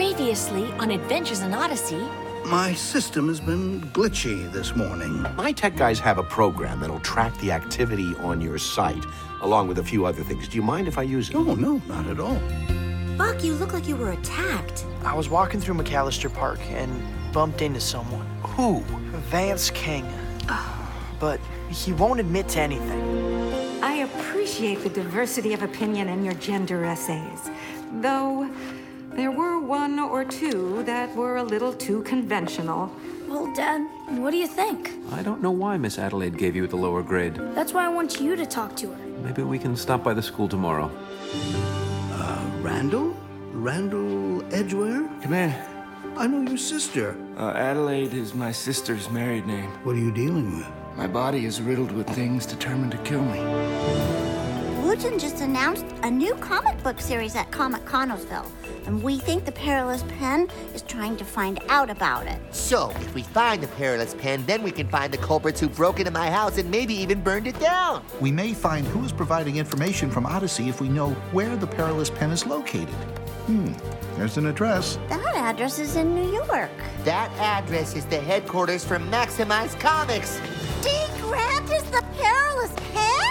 Previously on Adventures in Odyssey. My system has been glitchy this morning. My tech guys have a program that'll track the activity on your site, along with a few other things. Do you mind if I use it? Oh, no, not at all. Buck, you look like you were attacked. I was walking through McAllister Park and bumped into someone. Who? Vance King. But he won't admit to anything. I appreciate the diversity of opinion in your gender essays, though there were one or two that were a little too conventional. Well, Dad, what do you think? I don't know why Miss Adelaide gave you the lower grade. That's why I want you to talk to her. Maybe we can stop by the school tomorrow. Randall? Randall Edgware? Come in. I know your sister. Adelaide is my sister's married name. What are you dealing with? My body is riddled with things determined to kill me. Wooten just announced a new comic book series at Comic Connellsville, and we think the Perilous Pen is trying to find out about it. So, if we find the Perilous Pen, then we can find the culprits who broke into my house and maybe even burned it down. We may find who is providing information from Odyssey if we know where the Perilous Pen is located. There's an address. That address is in New York. That address is the headquarters for Maximize Comics. D. Grant is the Perilous Pen?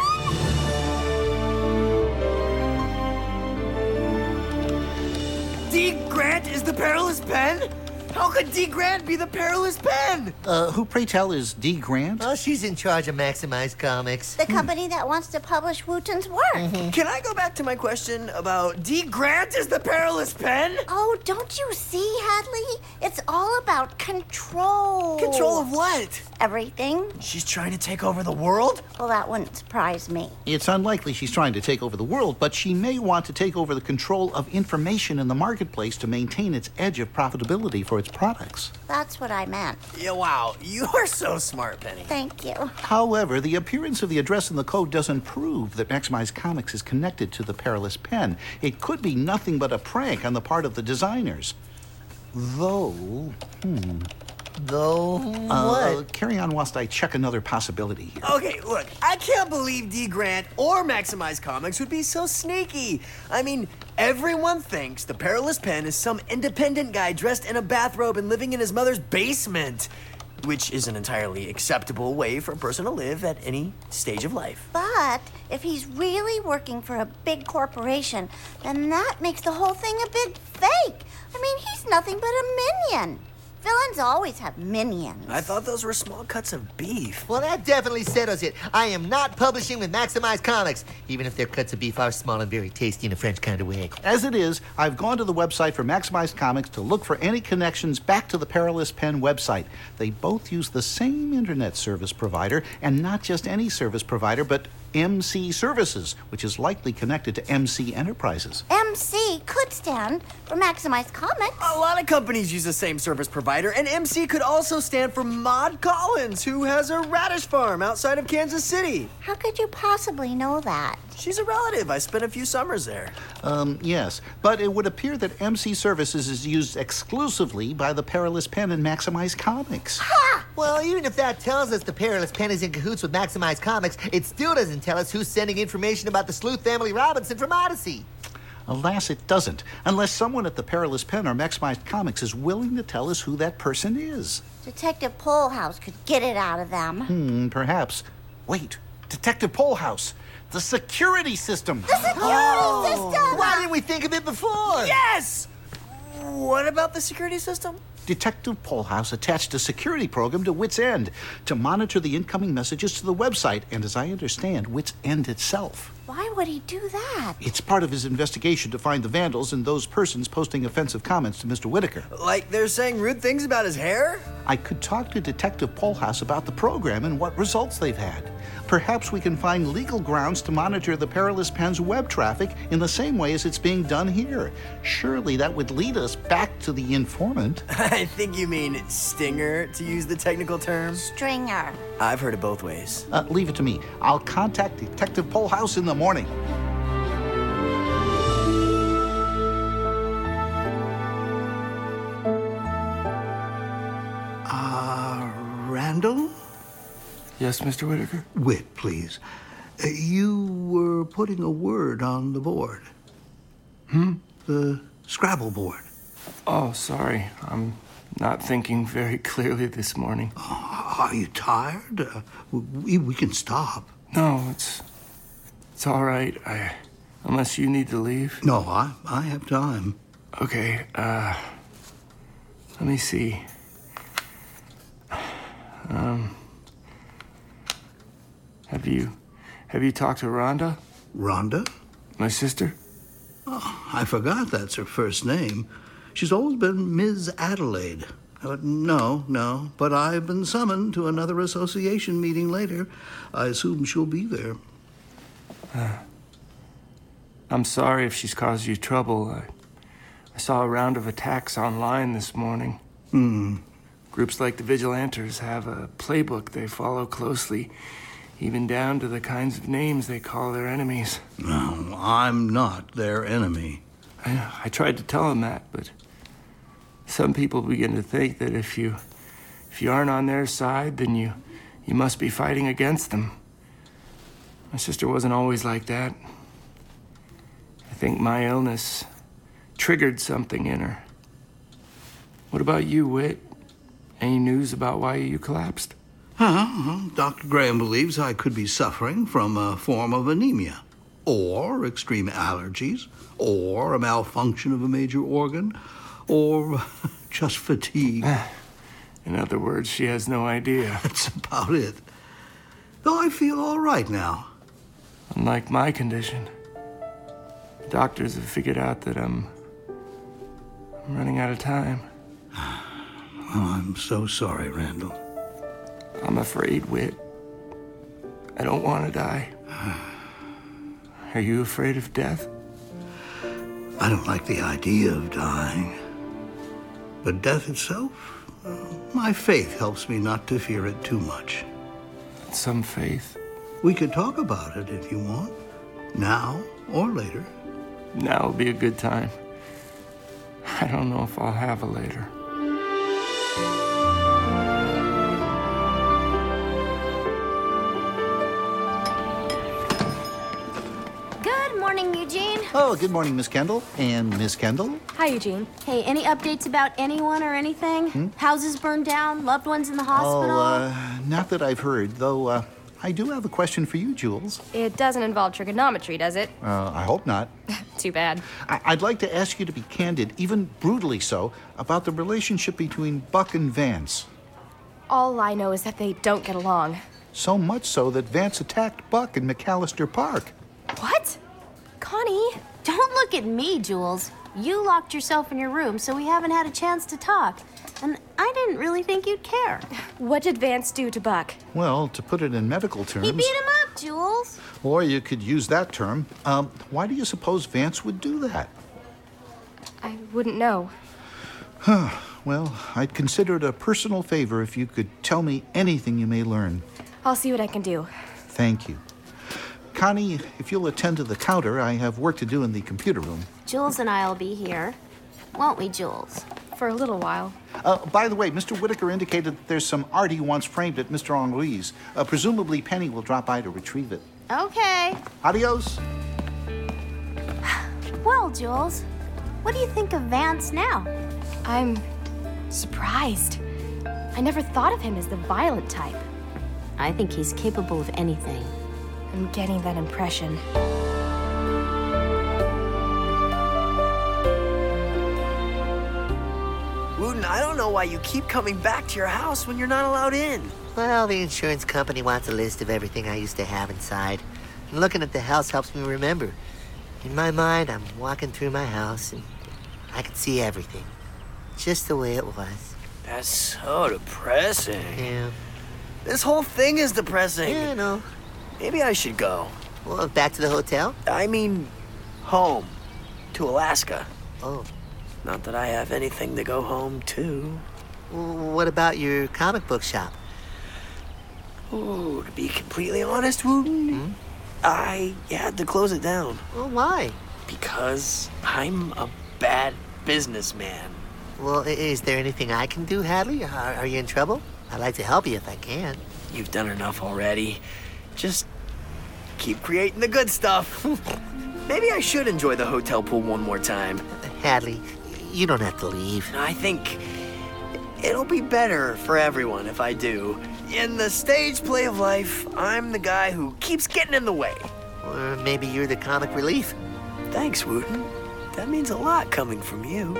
D. Grant is the Perilous Pen? How could D. Grant be the Perilous Pen? Who, pray tell, is D. Grant? Oh, she's in charge of Maximize Comics. The company that wants to publish Wooten's work. Can I go back to my question about D. Grant is the Perilous Pen? Oh, don't you see, Hadley? It's all about control. Control of what? Everything. She's trying to take over the world? Well, that wouldn't surprise me. It's unlikely she's trying to take over the world, but she may want to take over the control of information in the marketplace to maintain its edge of profitability for its products. That's what I meant. Yeah, wow. You're so smart, Penny. Thank you. However, the appearance of the address in the code doesn't prove that Maximize Comics is connected to the Perilous Pen. It could be nothing but a prank on the part of the designers. Though, what? Carry on whilst I check another possibility here. Okay, look, I can't believe D. Grant or Maximize Comics would be so sneaky. I mean, everyone thinks the Perilous Pen is some independent guy dressed in a bathrobe and living in his mother's basement, which is an entirely acceptable way for a person to live at any stage of life. But if he's really working for a big corporation, then that makes the whole thing a big fake. I mean, he's nothing but a minion. Villains always have minions. I thought those were small cuts of beef. Well, that definitely settles it. I am not publishing with Maximize Comics, even if their cuts of beef are small and very tasty in a French kind of way. As it is, I've gone to the website for Maximize Comics to look for any connections back to the Perilous Pen website. They both use the same internet service provider, and not just any service provider, but MC Services, which is likely connected to MC Enterprises. MC could stand for Maximize Comics. A lot of companies use the same service provider, and MC could also stand for Maud Collins, who has a radish farm outside of Kansas City. How could you possibly know that? She's a relative. I spent a few summers there. Yes, but it would appear that MC Services is used exclusively by the Perilous Pen and Maximize Comics. Ha! Well, even if that tells us the Perilous Pen is in cahoots with Maximize Comics, it still doesn't tell us who's sending information about the Sleuth Family Robinson from Odyssey. Alas, it doesn't, unless someone at the Perilous Pen or Maximize Comics is willing to tell us who that person is. Detective Polehouse could get it out of them. Perhaps. Wait, Detective Polehouse, the security system. The security system! Why didn't we think of it before? Yes! What about the security system? Detective Polehouse attached a security program to Wits End to monitor the incoming messages to the website and, as I understand, Wits End itself. Why would he do that? It's part of his investigation to find the vandals and those persons posting offensive comments to Mr. Whitaker. Like they're saying rude things about his hair? I could talk to Detective Polehouse about the program and what results they've had. Perhaps we can find legal grounds to monitor the Perilous Pen's web traffic in the same way as it's being done here. Surely that would lead us back to the informant. I think you mean stinger, to use the technical term. Stringer. I've heard it both ways. Leave it to me. I'll contact Detective Polehouse in the morning. Randall? Yes, Mr. Whitaker? Wit, please. You were putting a word on the board. The Scrabble board. Oh, sorry. I'm not thinking very clearly this morning. Are you tired? We can stop. No, it's all right. Unless you need to leave. No, I have time. Okay, let me see. Have you talked to Rhonda? Rhonda? My sister? Oh, I forgot that's her first name. She's always been Ms. Adelaide. No, but I've been summoned to another association meeting later. I assume she'll be there. I'm sorry if she's caused you trouble. I saw a round of attacks online this morning. Groups like the Vigilanters have a playbook they follow closely, even down to the kinds of names they call their enemies. No, I'm not their enemy. I tried to tell them that, but some people begin to think that if you aren't on their side, then you must be fighting against them. My sister wasn't always like that. I think my illness triggered something in her. What about you, Whit? Any news about why you collapsed? Dr. Graham believes I could be suffering from a form of anemia, or extreme allergies, or a malfunction of a major organ, or just fatigue. In other words, she has no idea. That's about it. Though I feel all right now. Unlike my condition, doctors have figured out that I'm running out of time. Oh, I'm so sorry, Randall. I'm afraid, Whit. I don't want to die. Are you afraid of death? I don't like the idea of dying. But death itself, my faith helps me not to fear it too much. Some faith. We could talk about it if you want. Now or later. Now will be a good time. I don't know if I'll have a later. Good morning, Eugene. Oh, good morning, Miss Kendall. And Miss Kendall? Hi, Eugene. Hey, any updates about anyone or anything? Houses burned down, loved ones in the hospital? Not that I've heard, though I do have a question for you, Jules. It doesn't involve trigonometry, does it? I hope not. Too bad. I'd like to ask you to be candid, even brutally so, about the relationship between Buck and Vance. All I know is that they don't get along. So much so that Vance attacked Buck in McAllister Park. What? Connie? Don't look at me, Jules. You locked yourself in your room, so we haven't had a chance to talk. And I didn't really think you'd care. What did Vance do to Buck? Well, to put it in medical terms... He beat him up, Jules. Or you could use that term. Why do you suppose Vance would do that? I wouldn't know. Well, I'd consider it a personal favor if you could tell me anything you may learn. I'll see what I can do. Thank you. Connie, if you'll attend to the counter, I have work to do in the computer room. Jules and I'll be here. Won't we, Jules? For a little while. By the way, Mr. Whitaker indicated that there's some art he wants framed at Mr. Henri's. Presumably Penny will drop by to retrieve it. Okay. Adios. Well, Jules, what do you think of Vance now? I'm surprised. I never thought of him as the violent type. I think he's capable of anything. I'm getting that impression. Wooten, I don't know why you keep coming back to your house when you're not allowed in. Well, the insurance company wants a list of everything I used to have inside. And looking at the house helps me remember. In my mind, I'm walking through my house and I can see everything. Just the way it was. That's so depressing. Yeah. This whole thing is depressing. Yeah, I know. Maybe I should go. Well, back to the hotel? I mean, home. To Alaska. Oh. Not that I have anything to go home to. What about your comic book shop? Ooh, to be completely honest, Wooten, I had to close it down. Well, why? Because I'm a bad businessman. Well, is there anything I can do, Hadley? Are you in trouble? I'd like to help you if I can. You've done enough already. Just keep creating the good stuff. Maybe I should enjoy the hotel pool one more time. Hadley, You don't have to leave. I think it'll be better for everyone if I do. In the stage play of life, I'm the guy who keeps getting in the way. Or maybe you're the comic relief. Thanks, Wooten. That means a lot coming from you.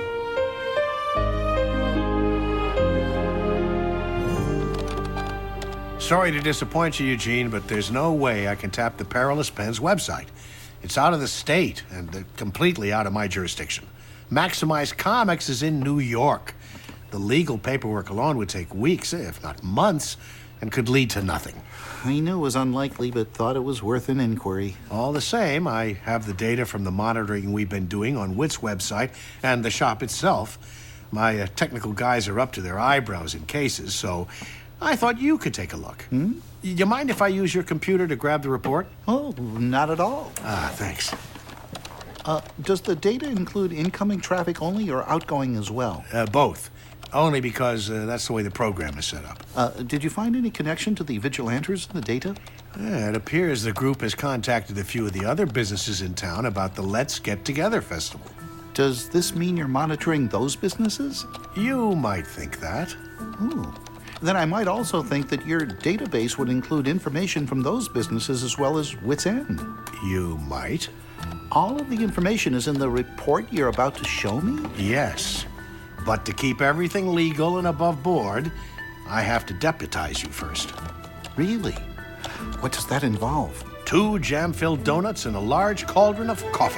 Sorry to disappoint you, Eugene, but there's no way I can tap the Perilous Pen's website. It's out of the state and completely out of my jurisdiction. Maximize Comics is in New York. The legal paperwork alone would take weeks, if not months, and could lead to nothing. I knew it was unlikely, but thought it was worth an inquiry. All the same, I have the data from the monitoring we've been doing on Wit's website and the shop itself. My technical guys are up to their eyebrows in cases, so I thought you could take a look. You mind if I use your computer to grab the report? Oh, not at all. Ah, thanks. Does the data include incoming traffic only or outgoing as well? Both. Only because that's the way the program is set up. Did you find any connection to the vigilantes in the data? It appears the group has contacted a few of the other businesses in town about the Let's Get Together festival. Does this mean you're monitoring those businesses? You might think that. Ooh. Then I might also think that your database would include information from those businesses as well as Wit's End. You might. All of the information is in the report you're about to show me? Yes. But to keep everything legal and above board, I have to deputize you first. Really? What does that involve? 2 jam-filled donuts and a large cauldron of coffee.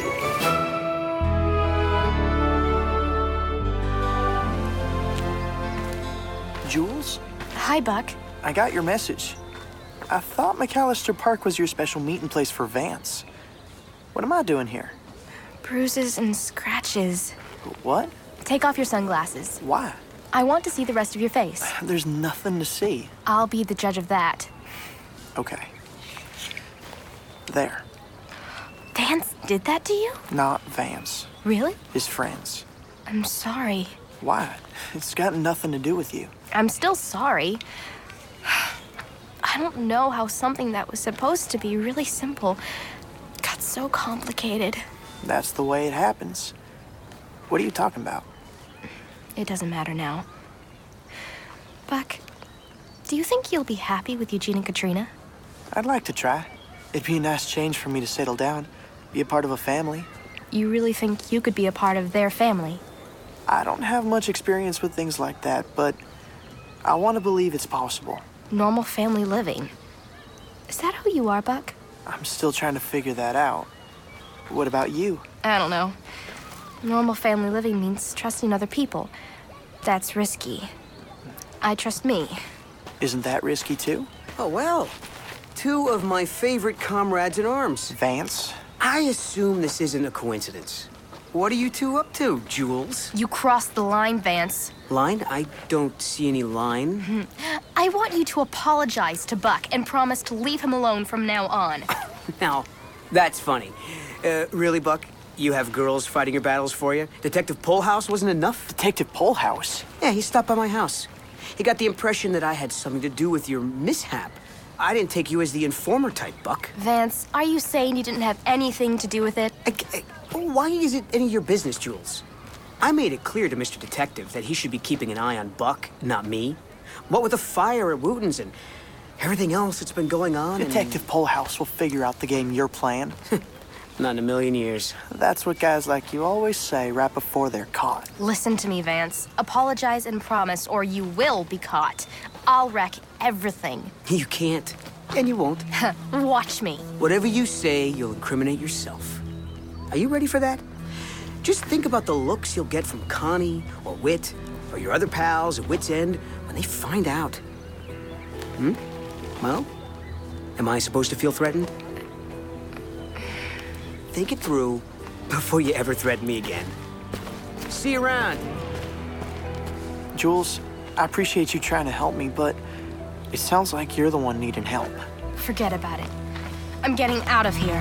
Jules? Hi, Buck. I got your message. I thought McAllister Park was your special meeting place for Vance. What am I doing here? Bruises and scratches. What? Take off your sunglasses. Why? I want to see the rest of your face. There's nothing to see. I'll be the judge of that. Okay. There. Vance did that to you? Not Vance. Really? His friends. I'm sorry. Why? It's got nothing to do with you. I'm still sorry. I don't know how something that was supposed to be really simple got so complicated. That's the way it happens. What are you talking about? It doesn't matter now. Buck, do you think you'll be happy with Eugene and Katrina? I'd like to try. It'd be a nice change for me to settle down, be a part of a family. You really think you could be a part of their family? I don't have much experience with things like that, but I want to believe it's possible. Normal family living. Is that who you are, Buck? I'm still trying to figure that out. What about you? I don't know. Normal family living means trusting other people. That's risky. I trust me. Isn't that risky too? Oh, well. 2 of my favorite comrades in arms. Vance? I assume this isn't a coincidence. What are you 2 up to, Jules? You crossed the line, Vance. Line? I don't see any line. I want you to apologize to Buck and promise to leave him alone from now on. Now, that's funny. Really, Buck? You have girls fighting your battles for you? Detective Polehouse wasn't enough? Detective Polehouse? Yeah, he stopped by my house. He got the impression that I had something to do with your mishap. I didn't take you as the informer type, Buck. Vance, are you saying you didn't have anything to do with it? Why is it any of your business, Jules? I made it clear to Mr. Detective that he should be keeping an eye on Buck, not me. What with the fire at Wooten's and everything else that's been going on. Detective Polehouse will figure out the game you're playing. Not in a million years. That's what guys like you always say right before they're caught. Listen to me, Vance. Apologize and promise, or you will be caught. I'll wreck everything. You can't, and you won't. Watch me. Whatever you say, you'll incriminate yourself. Are you ready for that? Just think about the looks you'll get from Connie, or Wit, or your other pals at Wit's End when they find out. Well, am I supposed to feel threatened? Think it through before you ever threaten me again. See you around. Jules, I appreciate you trying to help me, but it sounds like you're the one needing help. Forget about it. I'm getting out of here.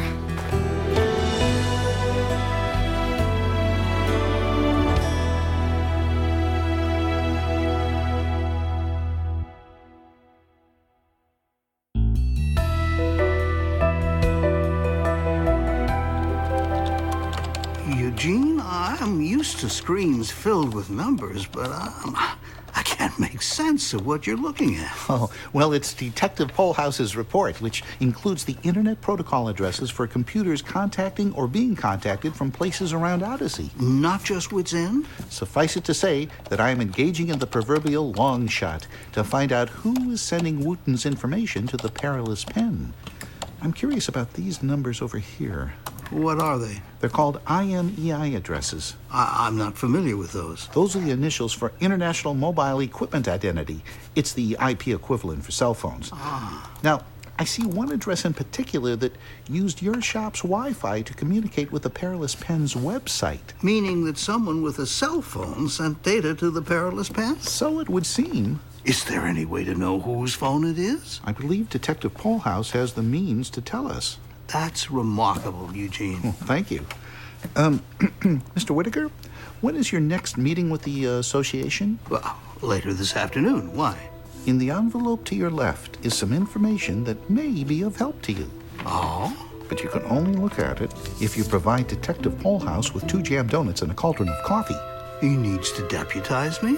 Eugene, I'm used used to screens filled with numbers, but I can't make sense of what you're looking at. Oh, well, it's Detective Polhouse's report, which includes the internet protocol addresses for computers contacting or being contacted from places around Odyssey. Not just Wits End? Suffice it to say that I am engaging in the proverbial long shot to find out who is sending Wooten's information to the Perilous Pen. I'm curious about these numbers over here. What are they? They're called IMEI addresses. I'm not familiar with those. Those are the initials for International Mobile Equipment Identity. It's the IP equivalent for cell phones. Now, I see one address in particular that used your shop's Wi-Fi to communicate with the Perilous Pen's website. Meaning that someone with a cell phone sent data to the Perilous Pen? So it would seem. Is there any way to know whose phone it is? I believe Detective Polhouse has the means to tell us. That's remarkable, Eugene. Oh, thank you. Mr. Whitaker, when is your next meeting with the association? Well, later this afternoon. Why? In the envelope to your left is some information that may be of help to you. Oh? But you can only look at it if you provide Detective Polhouse with 2 jam donuts and a cauldron of coffee. He needs to deputize me?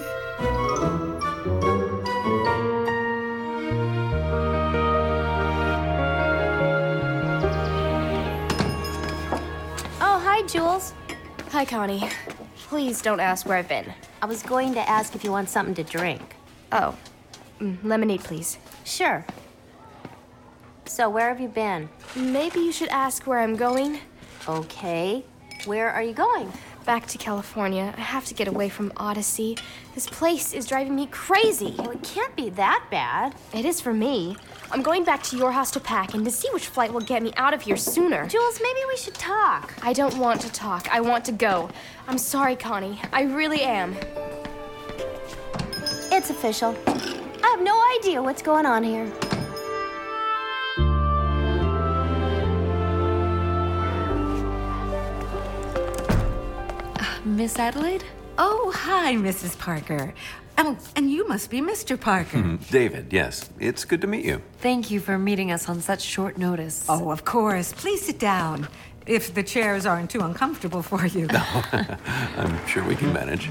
Hi, Jules. Hi, Connie. Please don't ask where I've been. I was going to ask if you want something to drink. Oh. Lemonade, please. Sure. So, where have you been? Maybe you should ask where I'm going. Okay. Where are you going? Back to California. I have to get away from Odyssey. This place is driving me crazy. Well, it can't be that bad. It is for me. I'm going back to your house to pack and to see which flight will get me out of here sooner. Jules, maybe we should talk. I don't want to talk. I want to go. I'm sorry, Connie. I really am. It's official. I have no idea what's going on here. Miss Adelaide? Oh, hi, Mrs. Parker. Oh, and you must be Mr. Parker. David, yes. It's good to meet you. Thank you for meeting us on such short notice. Oh, of course. Please sit down. If the chairs aren't too uncomfortable for you. I'm sure we can manage.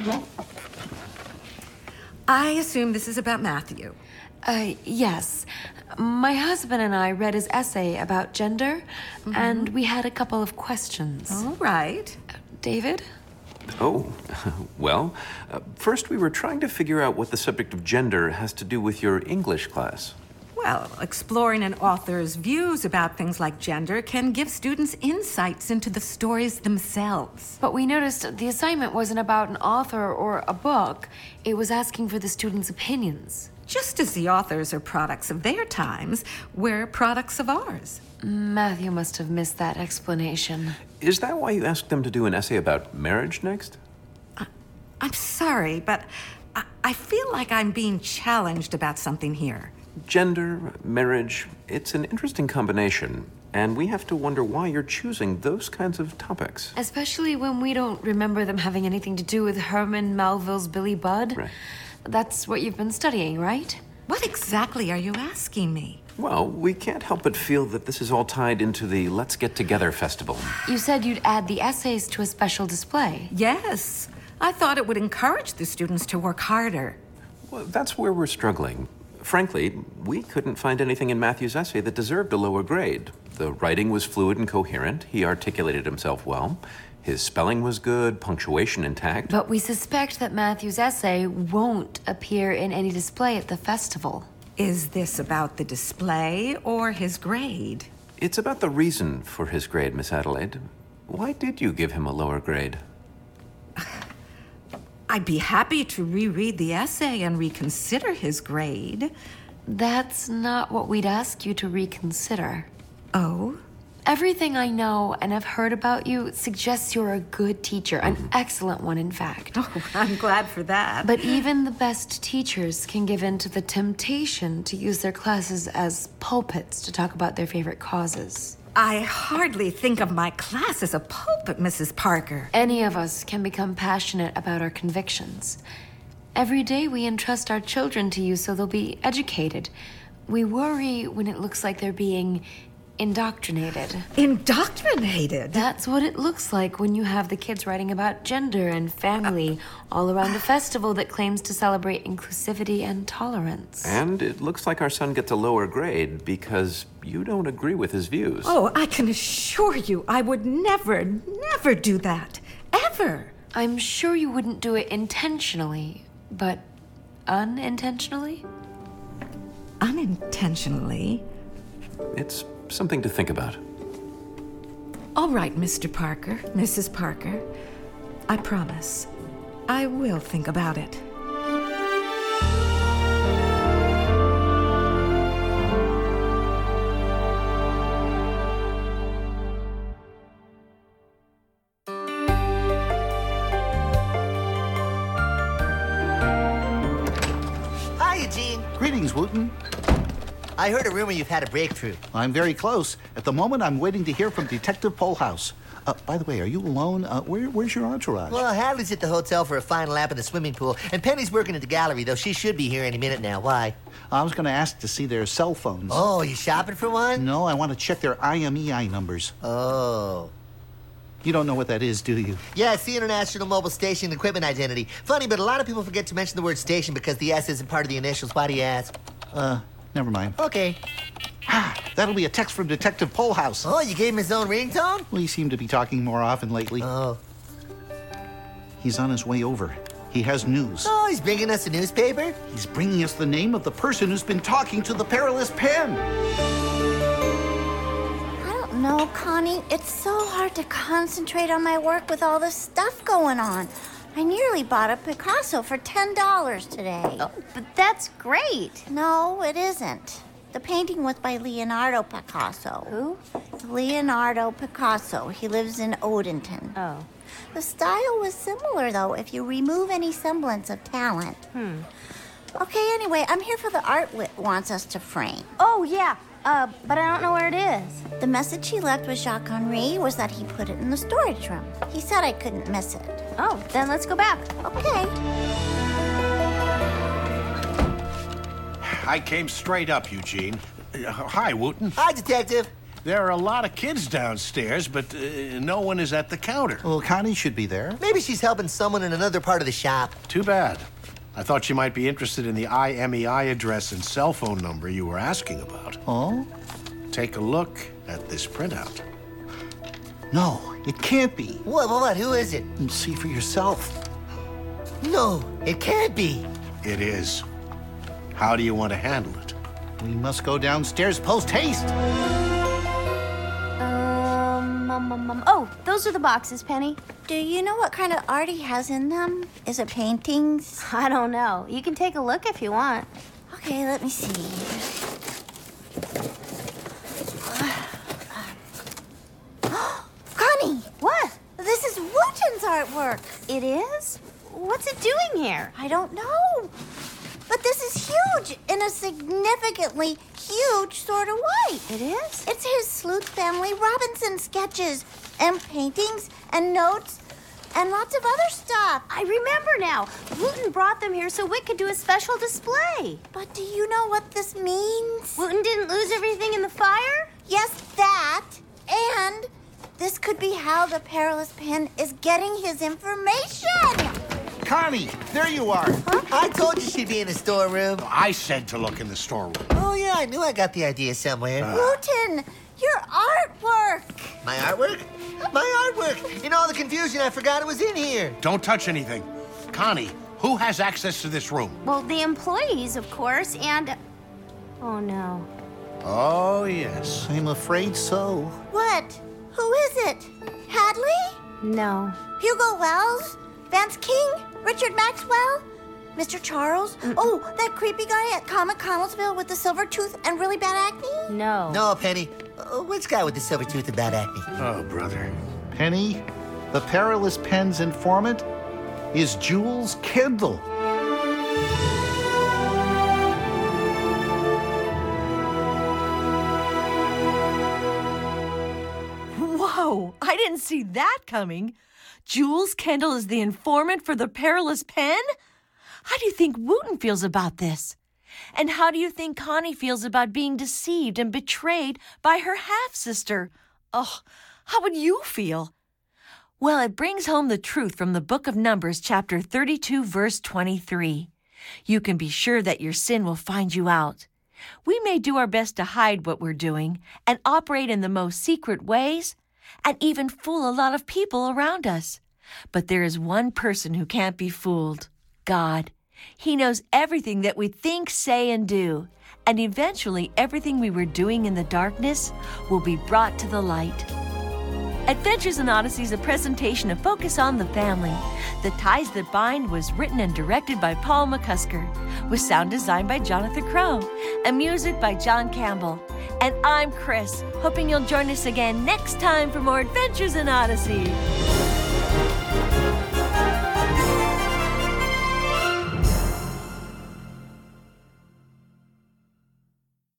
I assume this is about Matthew. Yes. My husband and I read his essay about gender, and we had a couple of questions. All right. David? Oh, well, first we were trying to figure out what the subject of gender has to do with your English class. Well, exploring an author's views about things like gender can give students insights into the stories themselves. But we noticed the assignment wasn't about an author or a book. It was asking for the students' opinions. Just as the authors are products of their times, we're products of ours. Matthew must have missed that explanation. Is that why you asked them to do an essay about marriage next? I'm sorry, but I feel like I'm being challenged about something here. Gender, marriage, it's an interesting combination, and we have to wonder why you're choosing those kinds of topics. Especially when we don't remember them having anything to do with Herman Melville's Billy Budd. Right. That's what you've been studying, right? What exactly are you asking me? Well, we can't help but feel that this is all tied into the Let's Get Together festival. You said you'd add the essays to a special display. Yes. I thought it would encourage the students to work harder. Well, that's where we're struggling. Frankly, we couldn't find anything in Matthew's essay that deserved a lower grade. The writing was fluid and coherent. He articulated himself well. His spelling was good, punctuation intact. But we suspect that Matthew's essay won't appear in any display at the festival. Is this about the display or his grade? It's about the reason for his grade, Miss Adelaide. Why did you give him a lower grade? I'd be happy to reread the essay and reconsider his grade. That's not what we'd ask you to reconsider. Oh? Everything I know and have heard about you suggests you're a good teacher, an excellent one, in fact. Oh, I'm glad for that. But even the best teachers can give in to the temptation to use their classes as pulpits to talk about their favorite causes. I hardly think of my class as a pulpit, Mrs. Parker. Any of us can become passionate about our convictions. Every day we entrust our children to you so they'll be educated. We worry when it looks like they're being indoctrinated. Indoctrinated? That's what it looks like when you have the kids writing about gender and family all around a festival that claims to celebrate inclusivity and tolerance. And it looks like our son gets a lower grade because you don't agree with his views. Oh, I can assure you I would never do that. Ever. I'm sure you wouldn't do it intentionally, but unintentionally? Unintentionally? It's something to think about. All right, Mr. Parker, Mrs. Parker. I promise. I will think about it. Hi, Eugene. Greetings, Wooten. I heard a rumor you've had a breakthrough. I'm very close. At the moment, I'm waiting to hear from Detective Polehouse. By the way, are you alone? Where's your entourage? Well, Hadley's at the hotel for a final lap in the swimming pool, and Penny's working at the gallery, though she should be here any minute now. Why? I was going to ask to see their cell phones. Oh, you shopping for one? No, I want to check their IMEI numbers. Oh. You don't know what that is, do you? Yeah, it's the International Mobile Station Equipment Identity. Funny, but a lot of people forget to mention the word station because the S isn't part of the initials. Why do you ask? Never mind. Okay. That'll be a text from Detective Polehouse. Oh, you gave him his own ringtone? We seem to be talking more often lately. Oh. He's on his way over. He has news. Oh, he's bringing us a newspaper? He's bringing us the name of the person who's been talking to the Perilous Pen. I don't know, Connie. It's so hard to concentrate on my work with all this stuff going on. I nearly bought a Picasso for $10 today. Oh, but that's great. No, it isn't. The painting was by Leonardo Picasso. Who? Leonardo Picasso. He lives in Odenton. Oh. The style was similar, though, if you remove any semblance of talent. Okay, anyway, I'm here for the art Whit wants us to frame. Oh, yeah. But I don't know where it is. The message he left with Jacques Henri was that he put it in the storage room. He said I couldn't miss it. Oh, then let's go back. Okay. I came straight up, Eugene. Hi, Wooten. Hi, Detective. There are a lot of kids downstairs, but no one is at the counter. Well, Connie should be there. Maybe she's helping someone in another part of the shop. Too bad. I thought she might be interested in the IMEI address and cell phone number you were asking about. Oh? Take a look at this printout. No, it can't be. What? Who is it? See for yourself. No, it can't be. It is. How do you want to handle it? We must go downstairs post-haste. Oh, those are the boxes, Penny. Do you know what kind of art he has in them? Is it paintings? I don't know. You can take a look if you want. Okay, let me see. Connie! What? This is Wooten's artwork. It is? What's it doing here? I don't know. But this is huge in a significantly huge sort of way. It is? It's his Sleuth Family Robinson sketches and paintings and notes and lots of other stuff. I remember now. Wooten brought them here so Whit could do a special display. But do you know what this means? Wooten didn't lose everything in the fire? Yes, that. And this could be how the Perilous Pen is getting his information. Connie, there you are. Huh? I told you she'd be in the storeroom. I said to look in the storeroom. Oh, yeah, I knew I got the idea somewhere. Wooten, your artwork. My artwork? My artwork! In all the confusion, I forgot it was in here. Don't touch anything. Connie, who has access to this room? Well, the employees, of course, and... Oh, no. Oh, yes. I'm afraid so. What? Who is it? Hadley? No. Hugo Wells? Vance King? Richard Maxwell? Mr. Charles? Oh, that creepy guy at Comic Connellsville with the silver tooth and really bad acne? No. No, Penny. Which guy with the silver tooth and bad acne? Oh, brother. Penny, the Perilous Pen's informant is Jules Kendall. Whoa, I didn't see that coming. Jules Kendall is the informant for the Perilous Pen? How do you think Wooten feels about this? And how do you think Connie feels about being deceived and betrayed by her half-sister? Oh, how would you feel? Well, it brings home the truth from the book of Numbers, chapter 32, verse 23. You can be sure that your sin will find you out. We may do our best to hide what we're doing and operate in the most secret ways and even fool a lot of people around us. But there is one person who can't be fooled, God. He knows everything that we think, say, and do. And eventually everything we were doing in the darkness will be brought to the light. Adventures in Odyssey is a presentation of Focus on the Family. The Ties That Bind was written and directed by Paul McCusker, with sound design by Jonathan Crow, and music by John Campbell. And I'm Chris, hoping you'll join us again next time for more Adventures in Odyssey.